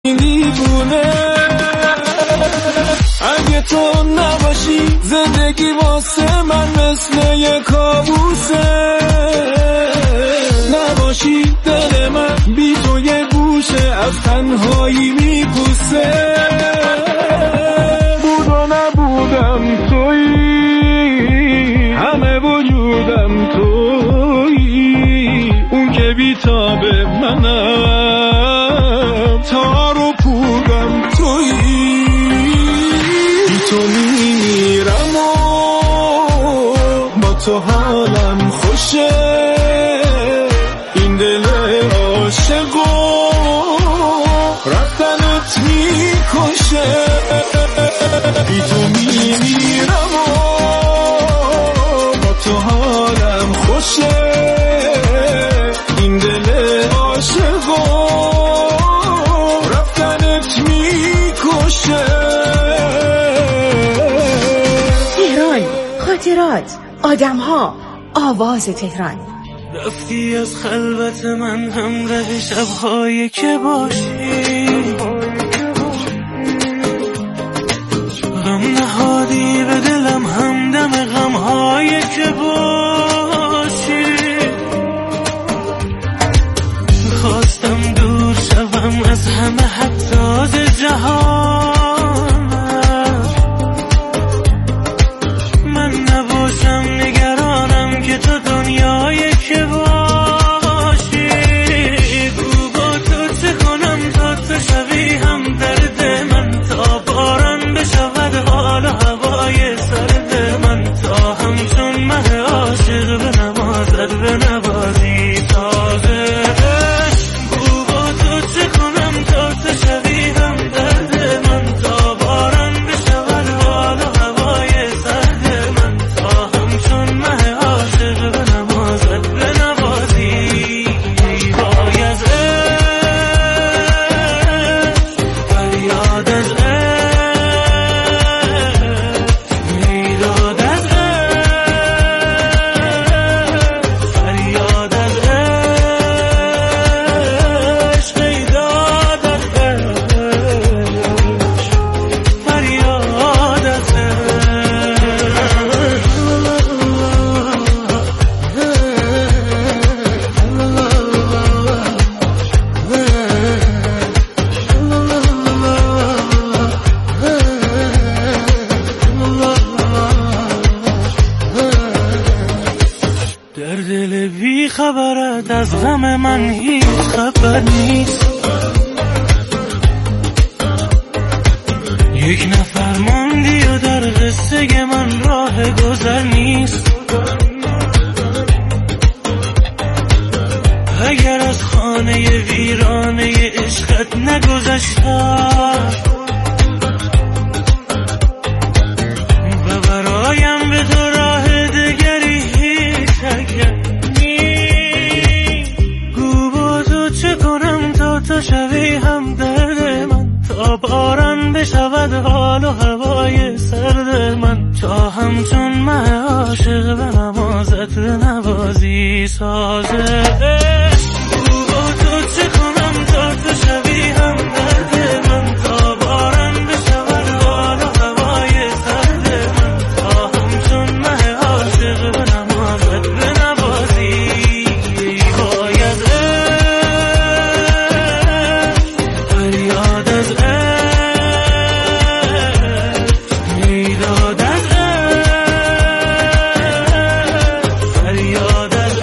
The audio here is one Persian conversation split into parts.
دیوونه اگه تو نباشی زندگی واسه من مثل یه کابوسه نباشی دل من بی تو یه گوشه از تنهایی میپوسه بود و نبودم تویی همه وجودم تویی اون که بیتاب منم تار و پودم تویی بی تو میمیرم و با تو حالم خوشه این دل عاشق و رفتنت میکشه بی تو میمیرم و با تو حالم خوشه این دل عاشق و رفتنت میکشه تهران، خاطرات، آدم‌ها، آواز تهران. رفتی از خلوت من همراه شب‌هایی که باشی غم نهادی به دلم همدم غم‌هایی که باشی خواستم دور شوم از همه حتی از جهان من نباشم نگرانم که تو دنیایی که باشی گو با تو چه کنم تا تو شوی هم درد من تا باران بشود حال و هوای سرد من تا همچون مه عاشق به نمازت به نوازی تازه گو با تو چه کنم تا تو شوی هم درد من تا باران بشود حال و هوای سرد من تا همچون مه عاشق به نمازت به نوازی وای از فریاد از میداد از فریاد از عشق میداد از فریاد از در دل بی خبرت از غم من هیچ خبر نیست یک نفر ماندی و در قصه من راه گذر نیست اگر از خانه ویرانه عشقت نگذشتم و برایم به تو راه دگری هیچ اگر نیست گو با تو چه کنم تا تو شوی هم درد من تا باران بشود حال و هوای سرد من تا همچون مه عاشق به نمازت به نوازی سازه گو با تو چه کنم تا تو شوی هم درد من تا باران بشود حال و هوای سرد من تا همچون مه عاشق به نمازت به نوازی وای از فریاد از میداد از فریاد از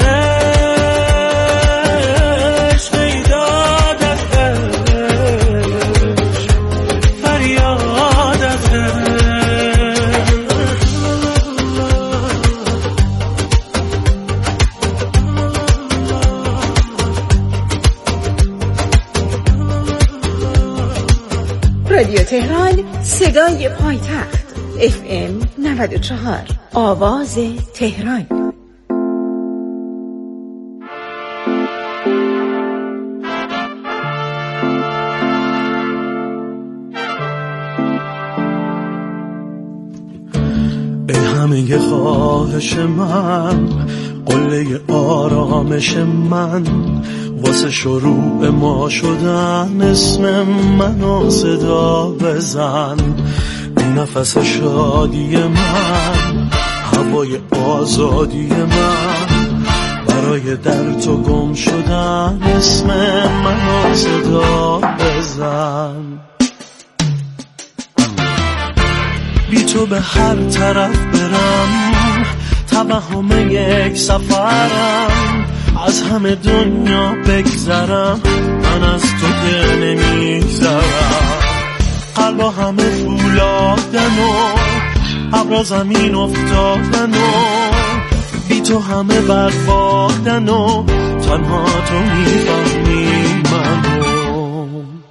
عشق میداد از فریاد از رادیو تهران، صدای پایتخت. FM 94، آواز تهران. ای همه خواهش من، قله آرامش من، واسه شروع ما شدن اسم منو صدا بزن. این نفس شادی من، هوای آزادی من، برای در تو گم شدن اسم منو صدا بزن. بی تو به هر طرف برم، توهم یک سفرم، از همه دنیا بگذرم، من از تو که نمیگذرم. قلبا همه فولادن و ابرا زمین افتادن و بی تو همه بربادن و تنها تو میفهمی منو.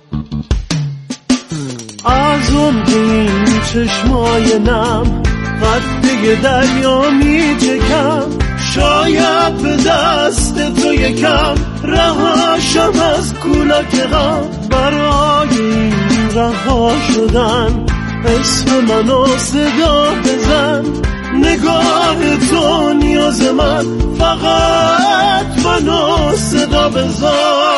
از عمق این چشمای نم قده دریا میچکم، شاید به دست تو یکم رهاشم از کولاک غم. برای این رها شدن اسم منو صدا بزن. نگاه تو نیاز من، فقط منو صدا بزن.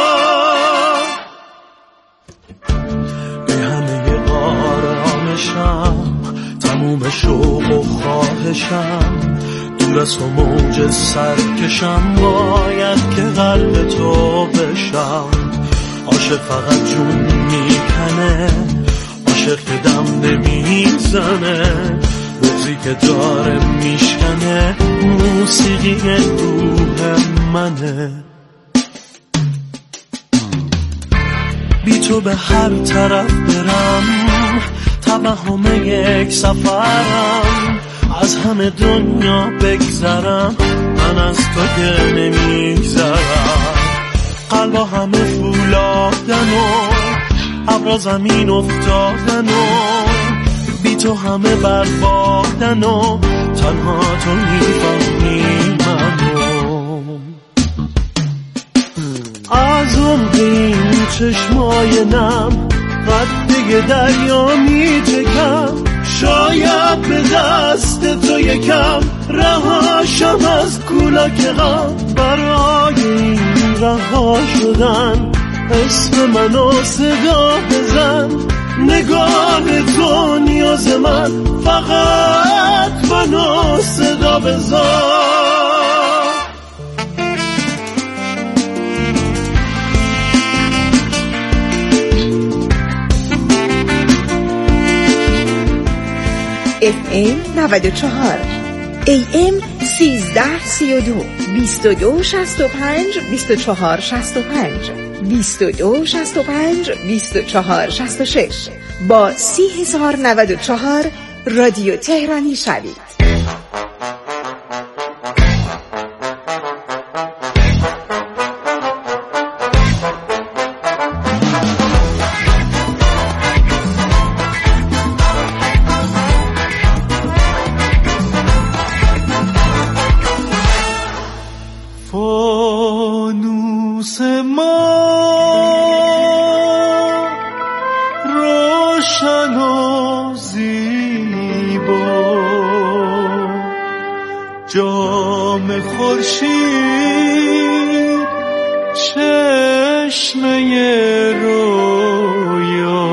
به همه آرامشم، تموم شوق و خواهشم، دور از تو موج سرکشم، باید که قلب تو بشم. عاشق فقط جون میکنه، عاشق که دم نمیزنه، بغضی که داره میشکنه، موسیقی روح منه. بی تو به هر طرف برم، توهم یک سفرم، از همه دنیا بگذرم، من از تو که نمیگذرم. قلبا همه فولادن و ابرا زمین افتادن و بی تو همه بربادن و تنها تو میفهمی منو. از عمق این چشمای نم قده دریا میچکم، شاید به دست تو یکم رهاشم از کولاک غم. برای این رها شدن اسم منو صدا بزن. نگاه تو نیاز من، فقط منو صدا بزن. FM 94 AM 1332 2265 2465 2265 2466 با 3094 رادیو تهرانی شوید. فانوس ما روشن و زیبا، جام خورشید چشمه رویا،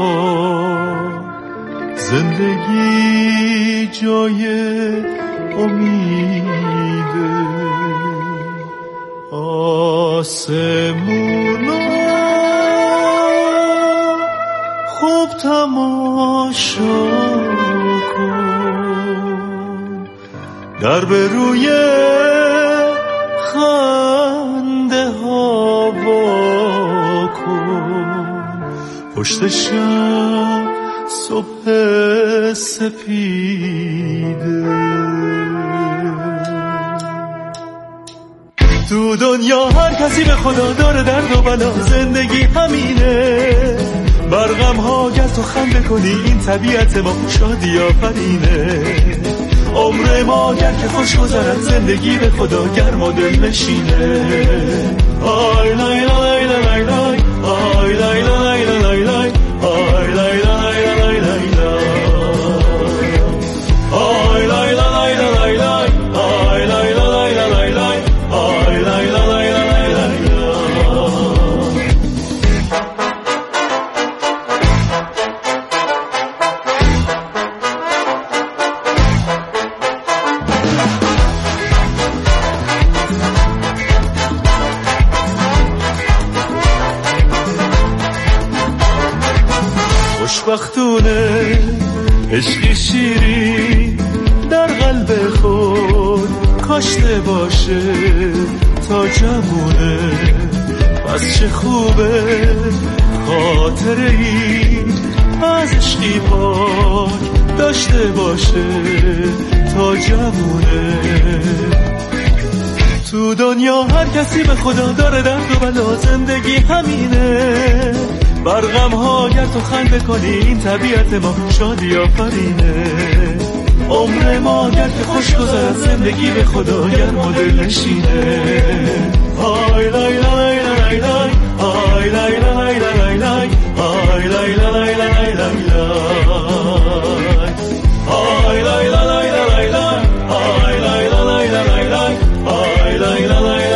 زندگی جای امیده، آسمونا خوب تماشا کن، در به روی خنده ها وا کن، پشت شب صبح سپیده. تو دنیا هر کسی به خدا داره درد و بلا، زندگی همینه، بر غم ها گر تو خنده کنی، این طبیعت ما شادی آفرینه. عمر ما گر که خوش گذرد، زندگی به خدا گرم و دل نشینه. آی لای لای لای لای، آی لای لای لای لای، آی لای لای لای لای، آی لای لای لای لای، آی لای لای لای لای، آی لای لای لای لای. خوشبختونه عشقی شیرین در قلب خود کاشته باشه تا جوونه. پس چه خوبه خاطره ای از عشقی پاک داشته باشه تا جوونه. تو دنیا هر کسی به خدا داره درد و بلا، زندگی همینه. بر غم ها گر تو خنده کنی این طبیعت ما شادی آفرینه. عمر ما گر که خوش گذرد زندگی به خدا گرم و دل نشینه. آی لای لای لای لای آی لای لای لای لای آی لای لای لای لای آی لای لای لای لای آی لای لای لای لای آی لای لای لای.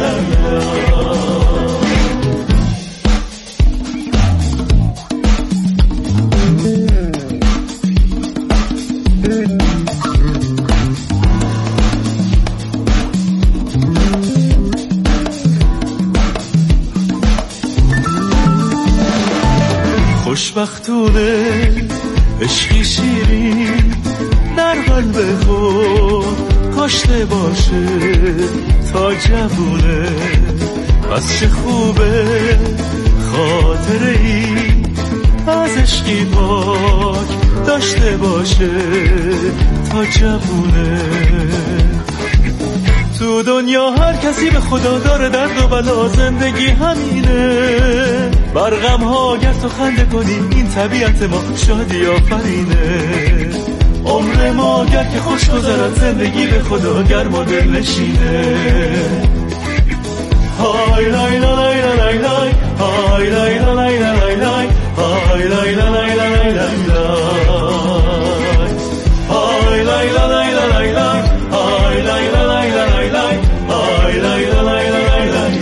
خوشبختونه عشقی شیرین در قلب خود کاشته باشه تا جوونه. پس چه خوبه خاطره ای از عشقی پاک داشته باشه تا جوونه. تو دنیا هر کسی به خدا داره درد و بلا، زندگی همینه. بر غم ها گر تو خنده کنی این طبیعت ما شادی آفرینه. عمر ما گر که خوش گذرد زندگی به خدا گرم و دل نشینه. های لای لای لای لای های لای لای لای لای های لای لای لای لای های لای لای لای لای های لای لای لای لای های لای لای لای لای.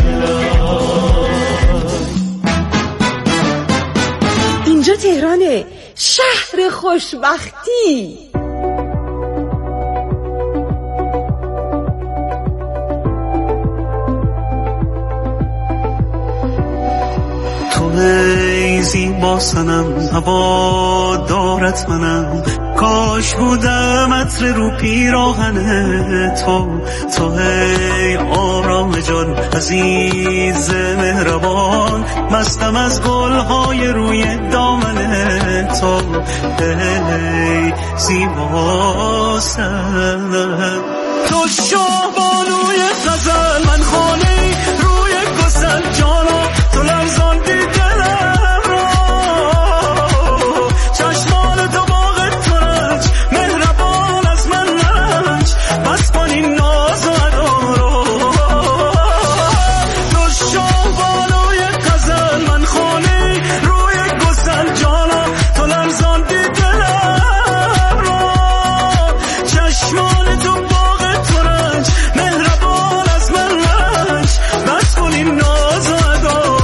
اینجا تهرانه، شهر خوشبختی. ای زیبا صنم هوا دارت منم، کاش بودم عطر رو پیراهن تو ای آرام جان عزیز مهربان، مستم از گلهای روی دامن تو. ای زیبا صنم تو شاهبانوی غزل، من خانه روی گسل جانا، تو لرزان دلم را، چشمان تو باغ ترنج مهربان از من رنج، بس کن این ناز و ادا را. تو شاهبانوی غزل، من خانه روی گسل جانا، تو لرزان دلم را، چشمان تو باغ ترنج مهربان از من رنج، بس کن این ناز و ادا را.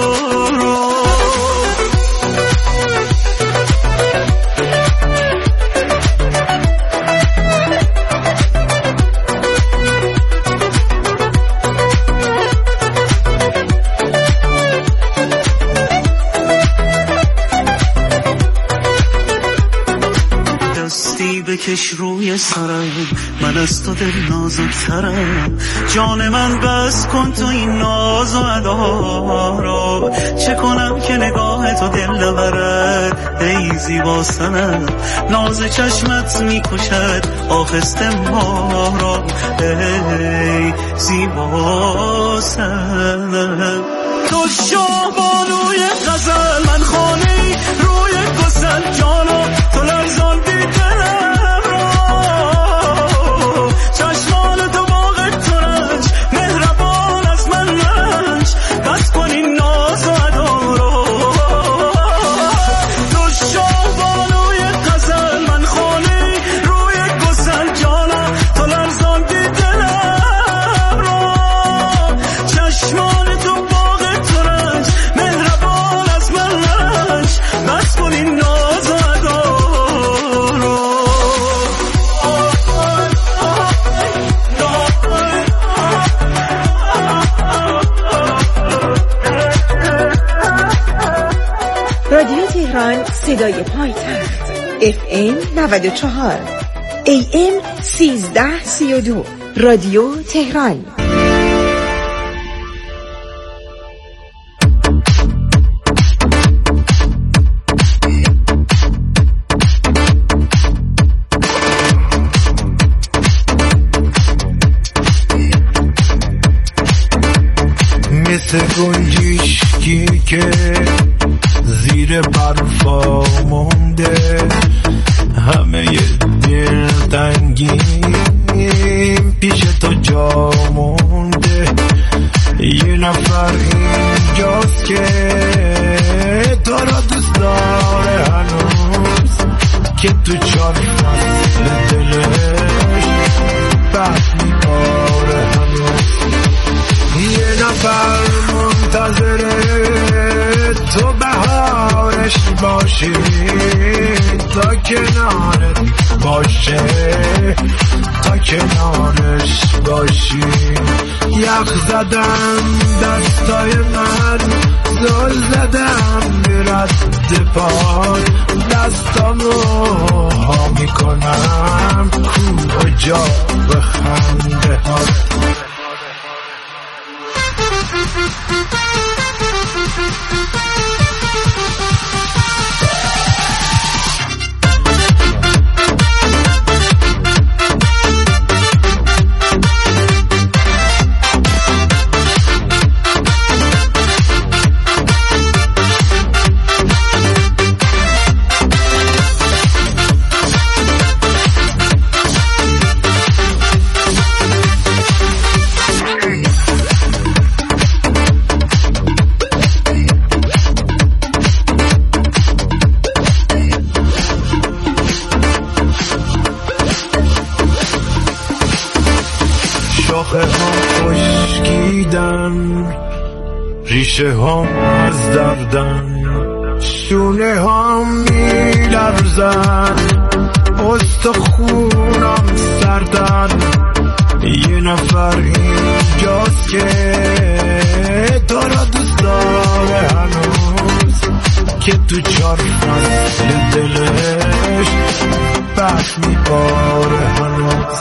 دستی بکش روی سرم، من از تو دل نازکترم، جان من بس کن تو این ناز و ادا را. چه کنم که نگاه تو دل نبرد ای زیبا صنم، ناز چشمت میکشد آخسته ما را. ای زیبا صنم تو شاهبانوی غزل، من خانه روی گسل جانا، تو لرزان دلم را، چشمان تو باغ ترنج مهربان از من رنج، بس کن این ناز و ادا را. تو شاهبانوی غزل، من خانه روی گسل جانا، تو لرزان دلم را، چشمان تو باغ ترنج مهربان از من رنج، بس رادیو تهران صدای پایتخت FM 94 AM 1332 رادیو تهران. مثل گنجشکی که زیر برفا مونده، همه دلتنگیم پیش تو جا مونده. یه نفر اینجاست که تو را دوست داره هنوز، که تو 4 فصل دلش بحث می‌باره هنوز. یه نفر منتظره تو بهارش باشی، تا کنارت باشه، تا کنارش باشی. یخ زدم دستای من، زل زدم رد پاد، دستامو ها میکنم کو جا به خنده ها. شاخه ها خشکیدن، ریشه ها از دردن، شونه ها میلرزن، استخونم سردن. یه نفر اینجاست که تو را دوست داره هنوز، که تو 4 فصل دلش بحث میباره هنوز.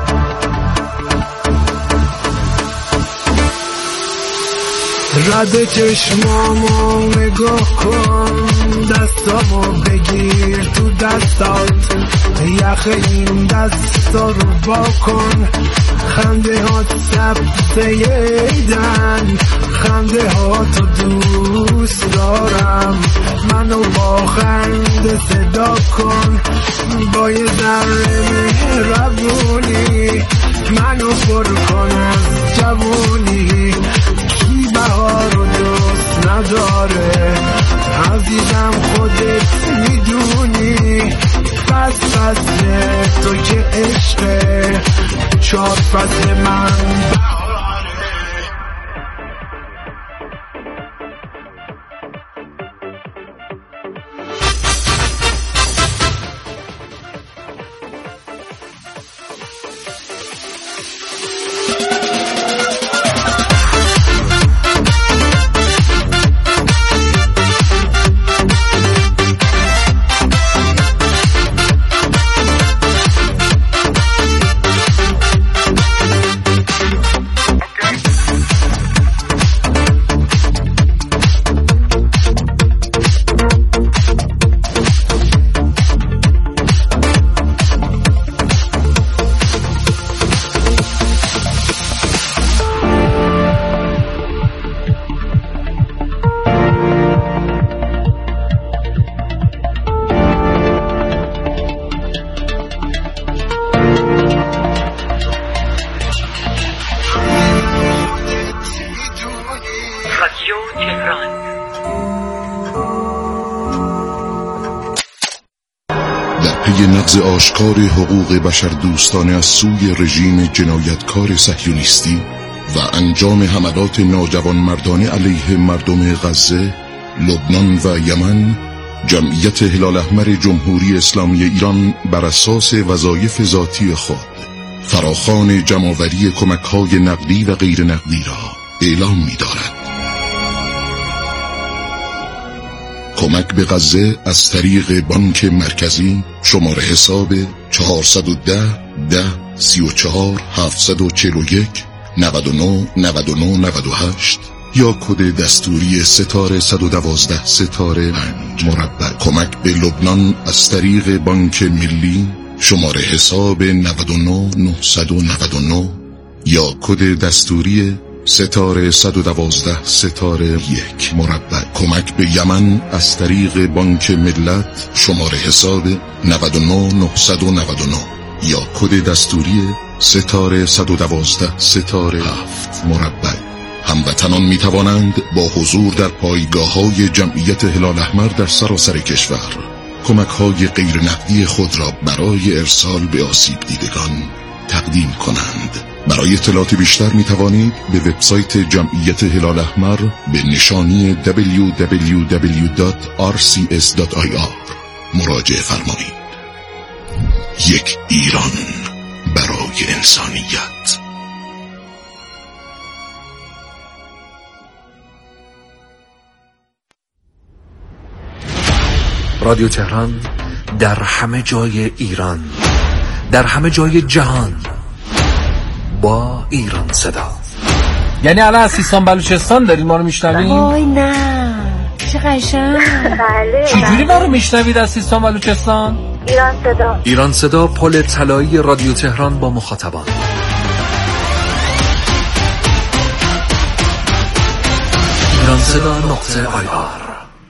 رد چشمامو نگاه کن، دستامو بگیر تو دستات، یخ این دستا رو با کن. خنده ها سبزه ایدن، خنده ها تو دوست دارم، منو با خنده صدا کن. با یه ذره مهربونی منو پر کن از جوونی. بهار رو دوست نداره عزیزم، خودت میدونی. بس فصل تو که عشقه، 4 فصل من نقض آشکار حقوق بشر دوستانه از سوی رژیم جنایتکار صهیونیستی و انجام حملات ناجوانمردانه علیه مردم غزه، لبنان و یمن، جمعیت هلال احمر جمهوری اسلامی ایران بر اساس وظایف ذاتی خود فراخوان جمع‌آوری کمک‌های نقدی و غیر نقدی را اعلام می‌دارد. کمک به غزه از طریق بانک مرکزی شماره حساب 410 10 34 741 99 99 98 یا کد دستوری ستاره 112 ستاره 5 مربع. کمک به لبنان از طریق بانک ملی شماره حساب 99 999 یا کد دستوری ستاره 112 ستاره 1 مربع. کمک به یمن از طریق بانک ملت شماره حساب 99 999 یا کد دستوری ستاره 112 ستاره 7 مربع. هموطنان می توانند با حضور در پایگاه‌های جمعیت هلال احمر در سراسر کشور کمک‌های غیر نقدی خود را برای ارسال به آسیب دیدگان تقدیم کنند. برای اطلاعات بیشتر می توانید به وبسایت جمعیت هلال احمر به نشانی www.rcs.ir مراجعه فرمایید. یک ایران برای انسانیت. رادیو تهران در همه جای ایران، در همه جای جهان، با ایران صدا. یعنی الان از سیستان بلوچستان دارید ما رو میشنوید؟ وای نه چه قشنگ. بله. چجوری ما رو میشنوید از سیستان بلوچستان؟ ایران صدا. ایران صدا، پل طلایی رادیو تهران با مخاطبان. ایران صدا .ir.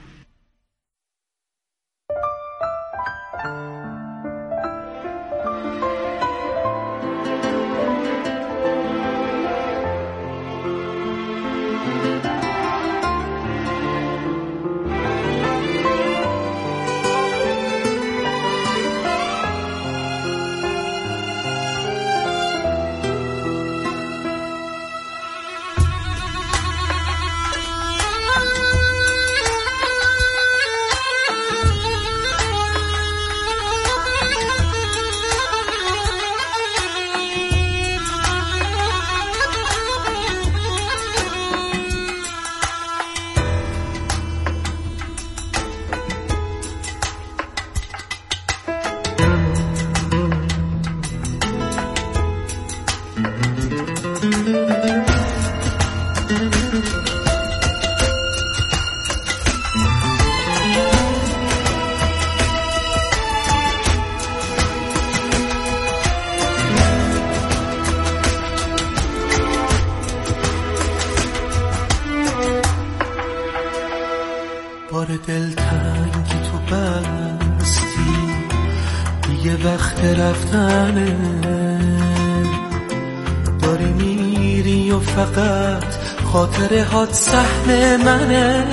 بار دلتنگی تو بستی، دیگه وقت رفتنه، داری میری و فقط خاطره هات صحنه منه،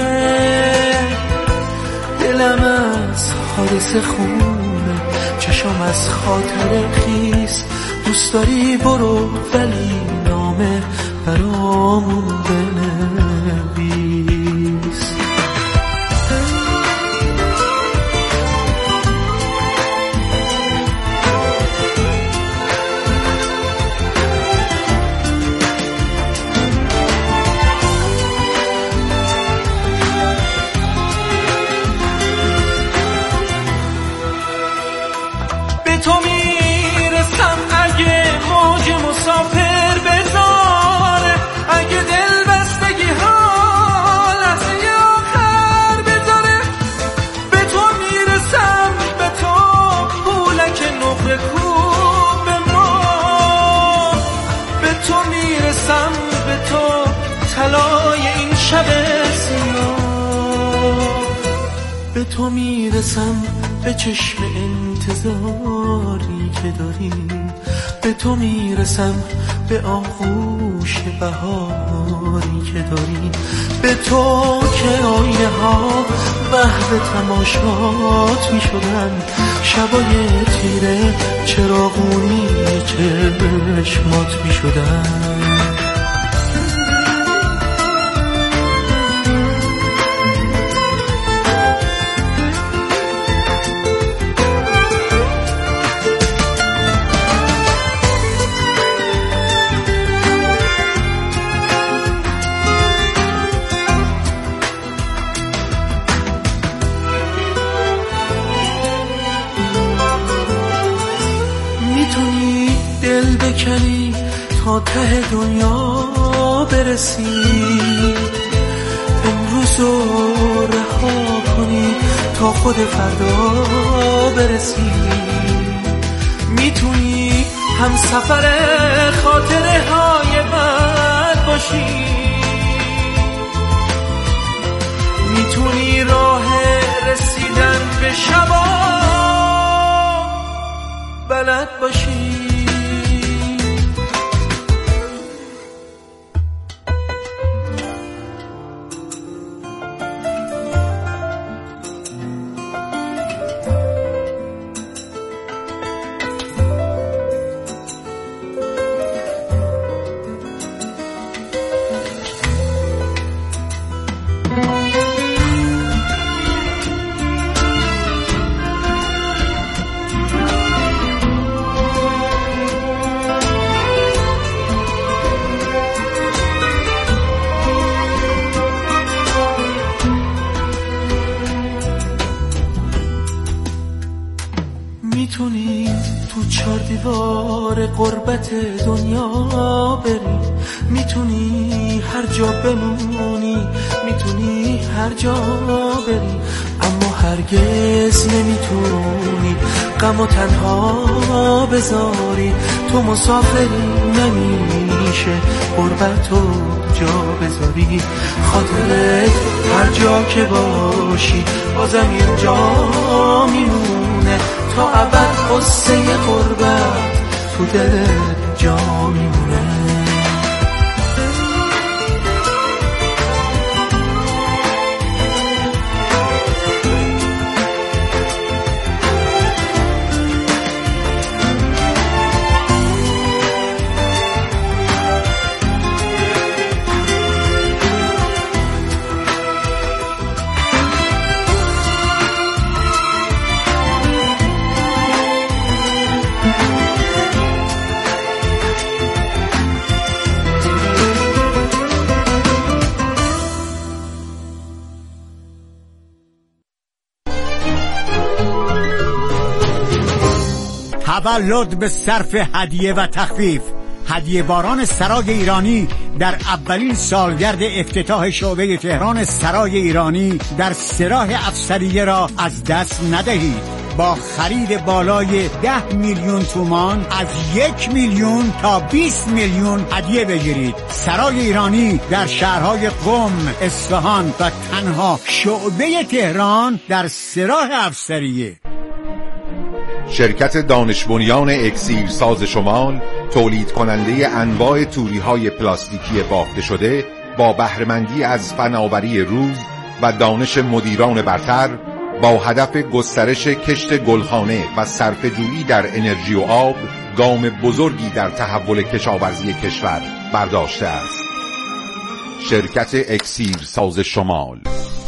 دلم از حادثه خونه، چشم از خاطره خیس، دوست داری برو ولی نامه برامون بنویس. به تو میرسم به چشم انتظاری که داری، به تو میرسم به آغوش بهاری که داری، به تو که آینه ها محو تماشات میشدن، شبای تیره چراغونی چشمات میشدن. بکنی تا ته دنیا برسی، امروز رو رها کنی تا خود فردا برسی. میتونی هم سفر خاطره های من باشی، میتونی راه رسیدن به شبا بلد باشی. میتونی تو 4 دیوار غربت دنیا بری، میتونی هر جا بمونی، میتونی هر جا بری، اما هرگز نمیتونی غم و تنها بذاری. تو مسافری نمیشه غربتو جا بذاری، خاطرت هر جا که باشی بازم اینجا میمونه، تا ابد قصه غربت تو دل جا میمونه. تولد به صرف هدیه و تخفیف. هدیه باران سرای ایرانی در اولین سالگرد افتتاح شعبه تهران سرای ایرانی در سراح افسریه را از دست ندهید. با خرید بالای 10 میلیون تومان از 1 میلیون تا 20 میلیون هدیه بگیرید. سرای ایرانی در شهرهای قم، اصفهان و تنها شعبه تهران در سراح افسریه. شرکت دانش بنیان اکسیرساز شمال، تولید کننده انواع توری‌های پلاستیکی بافته شده، با بهره‌مندی از فناوری روز و دانش مدیران برتر، با هدف گسترش کشت گلخانه و صرفه‌جویی در انرژی و آب، گام بزرگی در تحول کشاورزی کشور برداشته است. شرکت اکسیرساز شمال.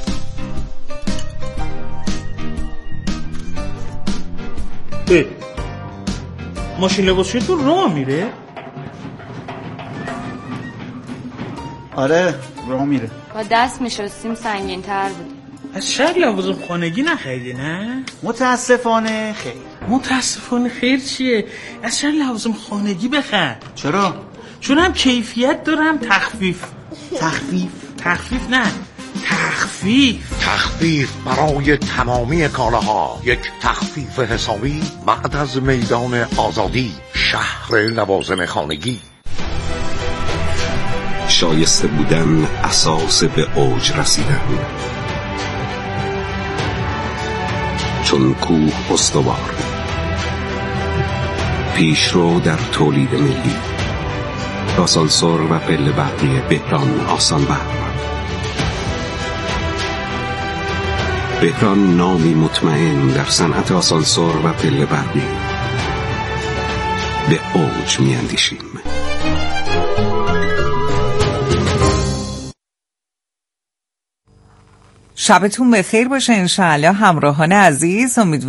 ماشین لباسشویتون راه میره؟ آره راه میره. با دست میشستیم سنگین تر بود. از شهر لوازم خانگی نخریدی نه؟ متاسفانه خیر. متاسفانه خیر چیه؟ از شهر لوازم خانگی بخر. چرا؟ چون هم کیفیت دارم تخفیف. تخفیف نه، تخفیف برای تمامی کالاها. یک تخفیف حسابی بعد از میدان آزادی، شهر لوازم خانگی. شایسته بودن اساس به اوج رسیدن. چون کوه استوار، پیشرو در تولید ملی. آسانسور و پله برقی بهران آسان برق. بهران نامی مطمئن در صنعت آسانسور و پله برقی. به اوج میاندیشیم. شبتون بخیر باشه انشاءالله همراهان عزیز.